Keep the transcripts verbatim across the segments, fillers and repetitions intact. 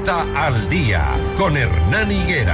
Pauta al Día con Hernán Higuera.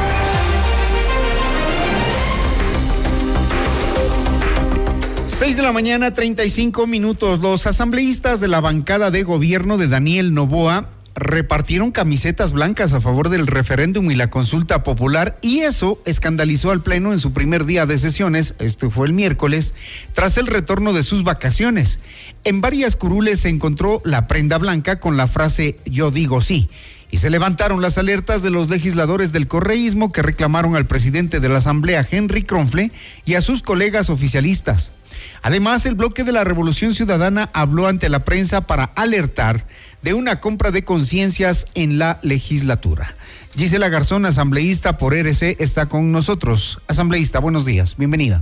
Seis de la mañana, treinta y cinco minutos. Los asambleístas de la bancada de gobierno de Daniel Noboa repartieron camisetas blancas a favor del referéndum y la consulta popular, y eso escandalizó al Pleno en su primer día de sesiones, este fue el miércoles, tras el retorno de sus vacaciones. En varias curules se encontró la prenda blanca con la frase "yo digo sí", y se levantaron las alertas de los legisladores del correísmo que reclamaron al presidente de la Asamblea, Henry Kronfle, y a sus colegas oficialistas. Además, el bloque de la Revolución Ciudadana habló ante la prensa para alertar de una compra de conciencias en la legislatura. Gisela Garzón, asambleísta por R C, está con nosotros. Asambleísta, buenos días, bienvenida.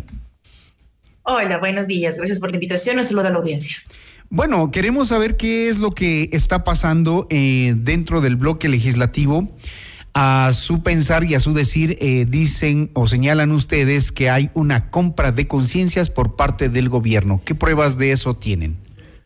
Hola, buenos días, gracias por la invitación, un saludo a la audiencia. Bueno, queremos saber qué es lo que está pasando eh, dentro del bloque legislativo. A su pensar y a su decir, eh, dicen o señalan ustedes que hay una compra de conciencias por parte del gobierno. ¿Qué pruebas de eso tienen?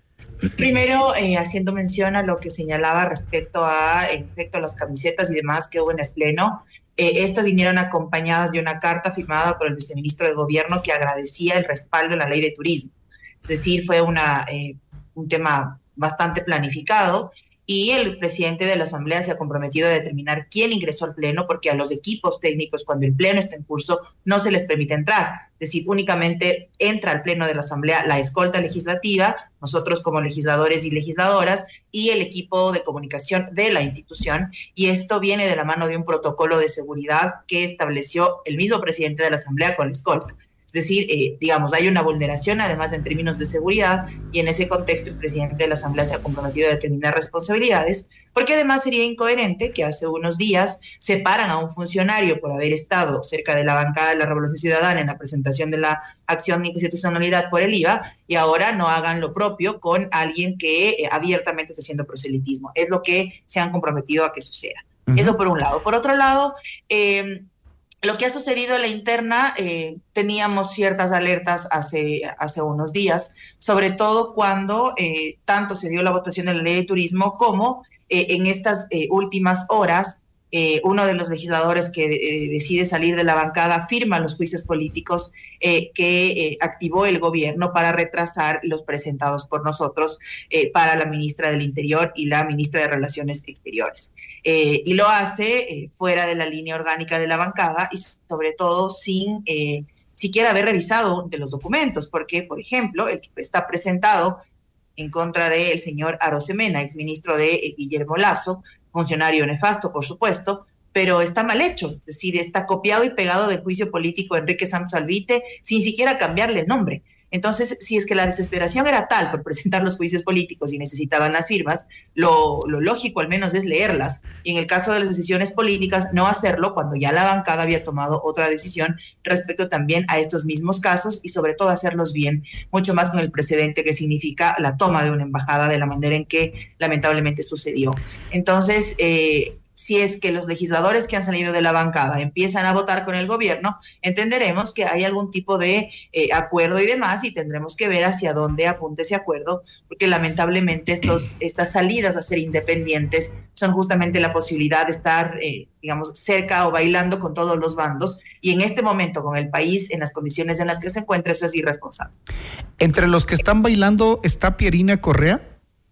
Primero, eh, haciendo mención a lo que señalaba respecto a, en efecto, las camisetas y demás que hubo en el Pleno, eh, estas vinieron acompañadas de una carta firmada por el viceministro del Gobierno que agradecía el respaldo en la ley de turismo. Es decir, fue una, eh, un tema bastante planificado. Y el presidente de la Asamblea se ha comprometido a determinar quién ingresó al Pleno, porque a los equipos técnicos, cuando el Pleno está en curso, no se les permite entrar. Es decir, únicamente entra al Pleno de la Asamblea la escolta legislativa, nosotros como legisladores y legisladoras, y el equipo de comunicación de la institución. Y esto viene de la mano de un protocolo de seguridad que estableció el mismo presidente de la Asamblea con la escolta. Es decir, eh, digamos, hay una vulneración además en términos de seguridad, y en ese contexto el presidente de la Asamblea se ha comprometido a determinar responsabilidades, porque además sería incoherente que hace unos días separan a un funcionario por haber estado cerca de la bancada de la Revolución Ciudadana en la presentación de la acción de inconstitucionalidad por el I V A, y ahora no hagan lo propio con alguien que eh, abiertamente está haciendo proselitismo. Es lo que se han comprometido a que suceda. Uh-huh. Eso por un lado. Por otro lado, eh, lo que ha sucedido en la interna, eh, teníamos ciertas alertas hace, hace unos días, sobre todo cuando eh, tanto se dio la votación de la ley de turismo como eh, en estas eh, últimas horas, eh, uno de los legisladores que eh, decide salir de la bancada firma los juicios políticos eh, que eh, activó el gobierno para retrasar los presentados por nosotros eh, para la ministra del Interior y la ministra de Relaciones Exteriores. Eh, y lo hace eh, fuera de la línea orgánica de la bancada y sobre todo sin eh, siquiera haber revisado de los documentos, porque, por ejemplo, el que está presentado en contra del señor Arosemena, exministro de eh, Guillermo Lasso, funcionario nefasto, por supuesto, pero está mal hecho, es decir, está copiado y pegado del juicio político de Enrique Santos Alvite sin siquiera cambiarle el nombre. Entonces, si es que la desesperación era tal por presentar los juicios políticos y necesitaban las firmas, lo, lo lógico al menos es leerlas. Y en el caso de las decisiones políticas, no hacerlo cuando ya la bancada había tomado otra decisión respecto también a estos mismos casos, y sobre todo hacerlos bien, mucho más con el precedente que significa la toma de una embajada de la manera en que lamentablemente sucedió. Entonces, eh, si es que los legisladores que han salido de la bancada empiezan a votar con el gobierno, entenderemos que hay algún tipo de eh, acuerdo y demás, y tendremos que ver hacia dónde apunta ese acuerdo, porque lamentablemente estos, estas salidas a ser independientes son justamente la posibilidad de estar, eh, digamos, cerca o bailando con todos los bandos, y en este momento, con el país en las condiciones en las que se encuentra, eso es irresponsable. ¿Entre los que están bailando está Pierina Correa?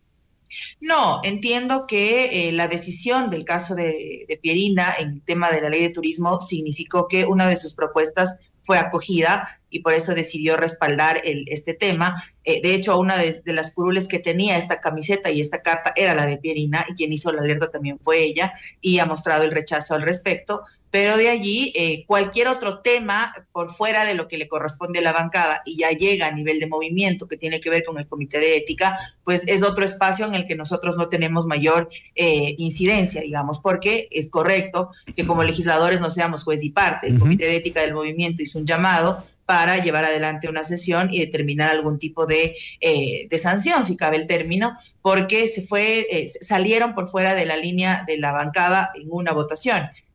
No, entiendo que eh, la decisión del caso de, de Pierina en el tema de la ley de turismo significó que una de sus propuestas fue acogida y por eso decidió respaldar el, este tema. Eh, de hecho, una de, de las curules que tenía esta camiseta y esta carta era la de Pierina, y quien hizo la alerta también fue ella, y ha mostrado el rechazo al respecto. Pero de allí, eh, cualquier otro tema por fuera de lo que le corresponde a la bancada y ya llega a nivel de movimiento que tiene que ver con el Comité de Ética, pues es otro espacio en el que nosotros no tenemos mayor eh, incidencia, digamos, porque es correcto que como legisladores no seamos juez y parte. El uh-huh. Comité de Ética del movimiento hizo un llamado para llevar adelante una sesión y determinar algún tipo de, eh, de sanción, si cabe el término, porque se fue, eh, salieron por fuera de la línea de la bancada en una votación.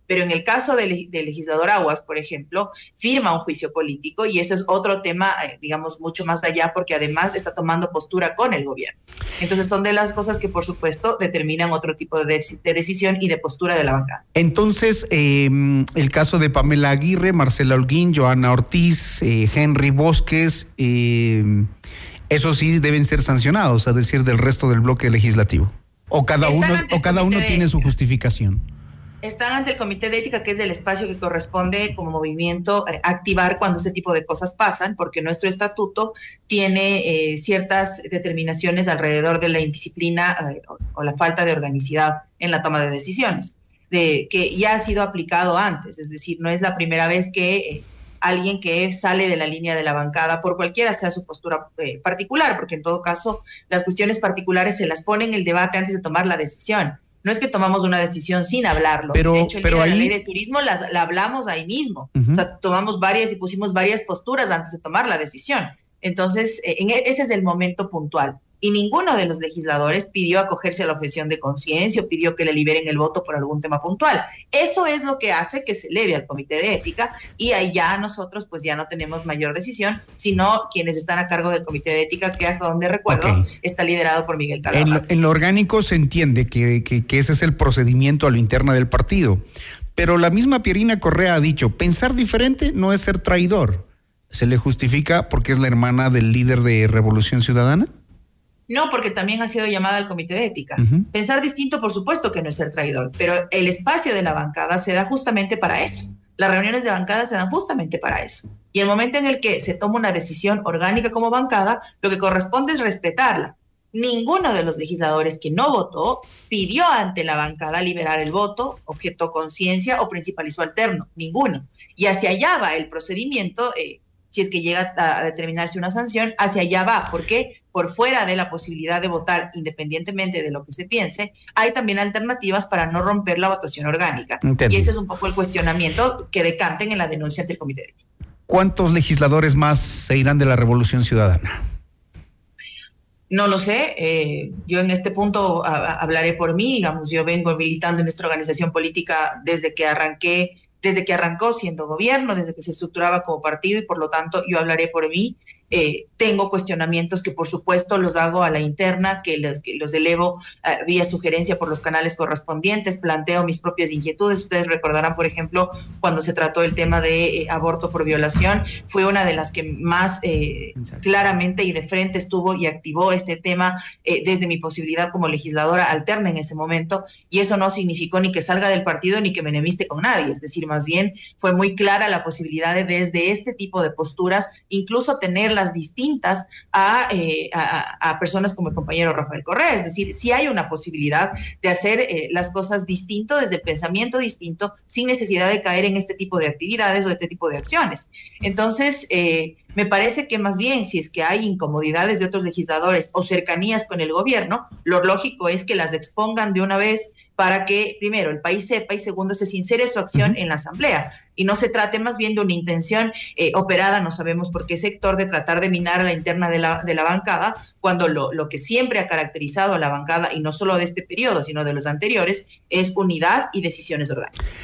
Pero en el caso del, del legislador Aguas, por ejemplo, firma un juicio político y ese es otro tema, eh, digamos, mucho más allá, porque además está tomando postura con el gobierno. Entonces son de las cosas que, por supuesto, determinan otro tipo de, de decisión y de postura de la bancada. Entonces, eh, el caso de Pamela Aguirre, Marcela Holguín, Johanna Ortiz, eh, Henry Bosques, eh, esos sí deben ser sancionados, es decir, del resto del bloque legislativo. O cada Están uno, o cada uno tiene su justificación. Están ante el Comité de Ética, que es el espacio que corresponde como movimiento eh, activar cuando ese tipo de cosas pasan, porque nuestro estatuto tiene eh, ciertas determinaciones alrededor de la indisciplina eh, o, o la falta de organicidad en la toma de decisiones, de, que ya ha sido aplicado antes, es decir, no es la primera vez que eh, alguien que sale de la línea de la bancada, por cualquiera sea su postura eh, particular, porque en todo caso las cuestiones particulares se las pone en el debate antes de tomar la decisión. No es que tomamos una decisión sin hablarlo. Pero, de hecho, el pero día ahí... de la ley de turismo la, la hablamos ahí mismo. Uh-huh. O sea, tomamos varias y pusimos varias posturas antes de tomar la decisión. Entonces, eh, en, ese es el momento puntual. Y ninguno de los legisladores pidió acogerse a la objeción de conciencia o pidió que le liberen el voto por algún tema puntual. Eso es lo que hace que se eleve al Comité de Ética y ahí ya nosotros pues ya no tenemos mayor decisión, sino quienes están a cargo del Comité de Ética, que hasta donde recuerdo okay. está liderado por Miguel Calderón. En, en lo orgánico se entiende que, que, que ese es el procedimiento a lo interno del partido, pero la misma Pierina Correa ha dicho, pensar diferente no es ser traidor. ¿Se le justifica porque es la hermana del líder de Revolución Ciudadana? No, porque también ha sido llamada al Comité de Ética. Uh-huh. Pensar distinto, por supuesto que no es ser traidor, pero el espacio de la bancada se da justamente para eso. Las reuniones de bancada se dan justamente para eso. Y el momento en el que se toma una decisión orgánica como bancada, lo que corresponde es respetarla. Ninguno de los legisladores que no votó pidió ante la bancada liberar el voto, objetó conciencia o principalizó alterno. Ninguno. Y hacia allá va el procedimiento. Eh, si es que llega a determinarse una sanción, hacia allá va, porque por fuera de la posibilidad de votar independientemente de lo que se piense, hay también alternativas para no romper la votación orgánica. Entendí. Y ese es un poco el cuestionamiento que decanten en la denuncia ante el Comité de Ética. ¿Cuántos legisladores más se irán de la Revolución Ciudadana? No lo sé, eh, yo en este punto a, a, hablaré por mí, digamos, yo vengo militando en nuestra organización política desde que arranqué, desde que arrancó siendo gobierno, desde que se estructuraba como partido y por lo tanto yo hablaré por mí. Eh, tengo cuestionamientos que por supuesto los hago a la interna, que los, que los elevo uh, vía sugerencia por los canales correspondientes, planteo mis propias inquietudes. Ustedes recordarán, por ejemplo, cuando se trató el tema de eh, aborto por violación, fue una de las que más eh, claramente y de frente estuvo y activó este tema eh, desde mi posibilidad como legisladora alterna en ese momento, y eso no significó ni que salga del partido ni que me enemiste con nadie, es decir, más bien fue muy clara la posibilidad de desde este tipo de posturas incluso tenerlas distintas a, eh, a, a personas como el compañero Rafael Correa, es decir, sí hay una posibilidad de hacer eh, las cosas distinto, desde el pensamiento distinto, sin necesidad de caer en este tipo de actividades o este tipo de acciones. Entonces, eh, me parece que más bien, si es que hay incomodidades de otros legisladores o cercanías con el gobierno, lo lógico es que las expongan de una vez para que, primero, el país sepa y segundo, se sincere su acción uh-huh. en la Asamblea y no se trate más bien de una intención eh, operada, no sabemos por qué sector, de tratar de minar a la interna de la, de la bancada, cuando lo, lo que siempre ha caracterizado a la bancada, y no solo de este periodo, sino de los anteriores, es unidad y decisiones orgánicas.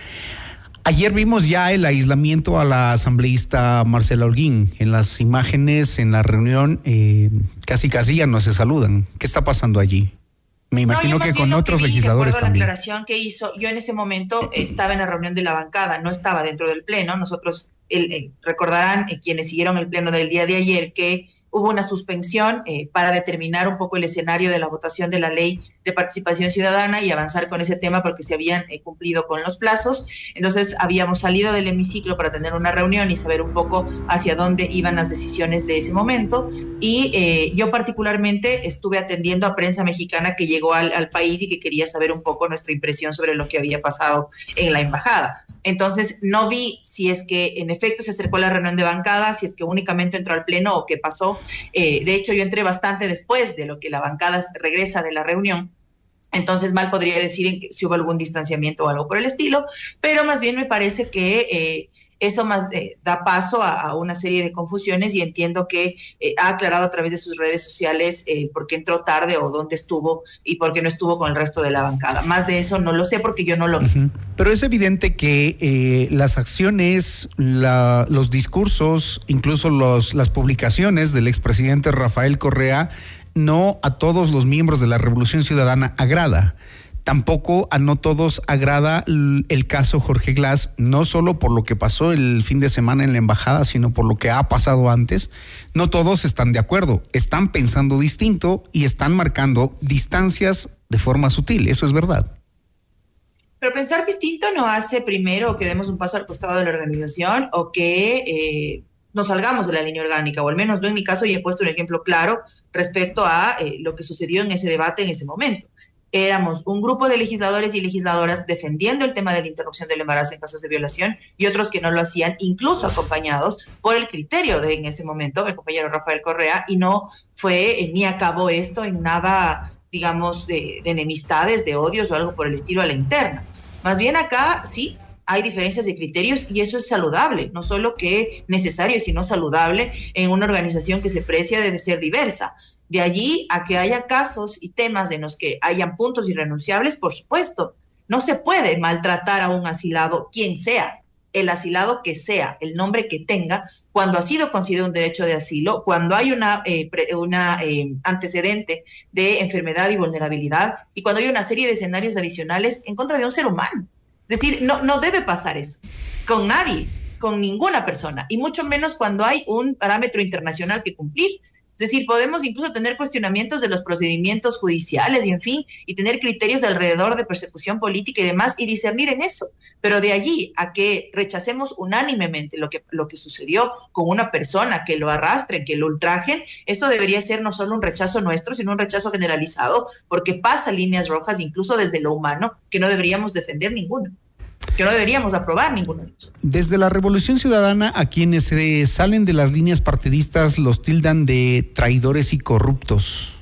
Ayer vimos ya el aislamiento a la asambleísta Marcela Holguín. En las imágenes, en la reunión, eh, casi casi ya no se saludan. ¿Qué está pasando allí? Me imagino no, que con otros que vi, legisladores de acuerdo también. A la aclaración que hizo, yo en ese momento estaba en la reunión de la bancada, no estaba dentro del pleno. Nosotros, el, el, recordarán eh, quienes siguieron el pleno del día de ayer que hubo una suspensión eh, para determinar un poco el escenario de la votación de la ley de participación ciudadana y avanzar con ese tema porque se habían eh, cumplido con los plazos. Entonces habíamos salido del hemiciclo para tener una reunión y saber un poco hacia dónde iban las decisiones de ese momento. Y eh, yo particularmente estuve atendiendo a prensa mexicana que llegó al, al país y que quería saber un poco nuestra impresión sobre lo que había pasado en la embajada. Entonces no vi si es que en efecto se acercó a la reunión de bancada, si es que únicamente entró al pleno o qué pasó. Eh, de hecho, yo entré bastante después de lo que la bancada regresa de la reunión. Entonces, mal podría decir en que, si hubo algún distanciamiento o algo por el estilo, pero más bien me parece que eh, Eso más eh, da paso a, a una serie de confusiones y entiendo que eh, ha aclarado a través de sus redes sociales eh, por qué entró tarde o dónde estuvo y por qué no estuvo con el resto de la bancada. Más de eso no lo sé porque yo no lo vi. Uh-huh. Pero es evidente que eh, las acciones, la, los discursos, incluso los, las publicaciones del expresidente Rafael Correa, no a todos los miembros de la Revolución Ciudadana agrada. Tampoco a no todos agrada el caso Jorge Glass, no solo por lo que pasó el fin de semana en la embajada, sino por lo que ha pasado antes. No todos están de acuerdo, están pensando distinto y están marcando distancias de forma sutil, eso es verdad. Pero pensar distinto no hace primero que demos un paso al costado de la organización o que eh, nos salgamos de la línea orgánica, o al menos yo en mi caso ya he puesto un ejemplo claro respecto a eh, lo que sucedió en ese debate en ese momento. Éramos un grupo de legisladores y legisladoras defendiendo el tema de la interrupción del embarazo en casos de violación y otros que no lo hacían, incluso acompañados por el criterio de en ese momento el compañero Rafael Correa, y no fue eh, ni acabó esto en nada, digamos, de, de enemistades, de odios o algo por el estilo a la interna. Más bien acá sí hay diferencias de criterios y eso es saludable, no solo que necesario, sino saludable en una organización que se precia de ser diversa. De allí a que haya casos y temas en los que hayan puntos irrenunciables, por supuesto. No se puede maltratar a un asilado, quien sea, el asilado que sea, el nombre que tenga, cuando ha sido concedido un derecho de asilo, cuando hay una, eh, pre, una eh, antecedente de enfermedad y vulnerabilidad, y cuando hay una serie de escenarios adicionales en contra de un ser humano. Es decir, no, no debe pasar eso con nadie, con ninguna persona, y mucho menos cuando hay un parámetro internacional que cumplir. Es decir, podemos incluso tener cuestionamientos de los procedimientos judiciales y en fin, y tener criterios alrededor de persecución política y demás y discernir en eso. Pero de allí a que rechacemos unánimemente lo que, lo que sucedió con una persona, que lo arrastren, que lo ultrajen, eso debería ser no solo un rechazo nuestro, sino un rechazo generalizado, porque pasa líneas rojas incluso desde lo humano que no deberíamos defender ninguno. Que no deberíamos aprobar ninguno de ellos. Desde la Revolución Ciudadana, a quienes se salen de las líneas partidistas los tildan de traidores y corruptos.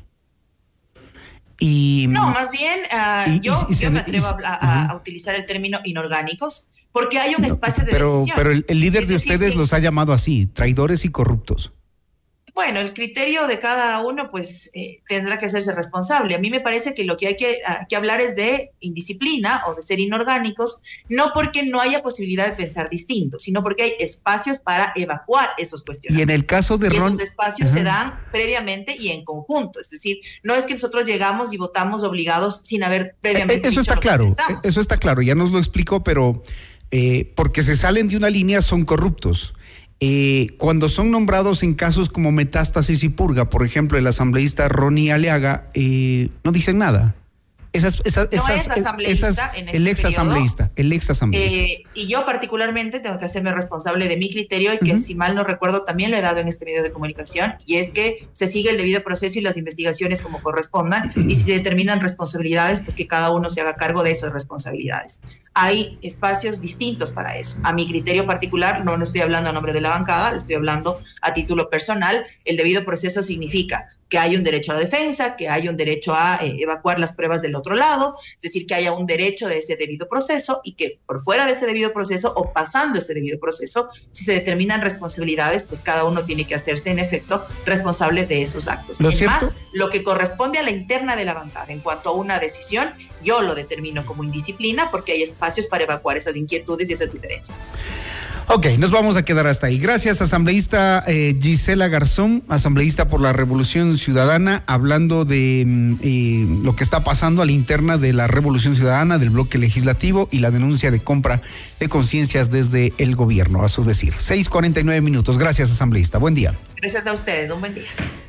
Y, no, más bien uh, y, yo, y, y yo se, me atrevo y, a, a, uh-huh. a utilizar el término inorgánicos porque hay un no, espacio de pero, decisión. Pero el, el líder es de decir, ustedes sí. los ha llamado así, traidores y corruptos. Bueno, el criterio de cada uno pues eh, tendrá que hacerse responsable. A mí me parece que lo que hay que, uh, que hablar es de indisciplina o de ser inorgánicos, no porque no haya posibilidad de pensar distinto, sino porque hay espacios para evacuar esos cuestionamientos. Y en el caso de Ron... esos espacios Ajá. se dan previamente y en conjunto. Es decir, no es que nosotros llegamos y votamos obligados sin haber previamente eh, Eso dicho está lo claro, que pensamos. Eso está claro, ya nos lo explicó, pero eh, porque se salen de una línea son corruptos. Eh, cuando son nombrados en casos como Metástasis y Purga, por ejemplo, el asambleísta Ronnie Aliaga, eh, no dicen nada. Esas, esas, no esas, es asambleísta esas, en este el ex asambleísta, el ex asambleísta. Eh, y yo particularmente tengo que hacerme responsable de mi criterio y que uh-huh. si mal no recuerdo también lo he dado en este medio de comunicación, y es que se sigue el debido proceso y las investigaciones como correspondan, y si se determinan responsabilidades, pues que cada uno se haga cargo de esas responsabilidades. Hay espacios distintos para eso. A mi criterio particular, no, no estoy hablando a nombre de la bancada, lo estoy hablando a título personal. El debido proceso significa que hay un derecho a la defensa, que hay un derecho a eh, evacuar las pruebas del otro lado, es decir, que haya un derecho de ese debido proceso y que por fuera de ese debido proceso o pasando ese debido proceso, si se determinan responsabilidades, pues cada uno tiene que hacerse en efecto responsable de esos actos. ¿Lo es cierto? más, lo que corresponde a la interna de la bancada en cuanto a una decisión, yo lo determino como indisciplina porque hay espacios para evacuar esas inquietudes y esas diferencias. Ok, nos vamos a quedar hasta ahí. Gracias, asambleísta eh, Gisela Garzón, asambleísta por la Revolución Ciudadana, hablando de eh, lo que está pasando a la interna de la Revolución Ciudadana, del bloque legislativo y la denuncia de compra de conciencias desde el gobierno, a su decir. seis cuarenta y nueve minutos. Gracias, asambleísta. Buen día. Gracias a ustedes. Un buen día.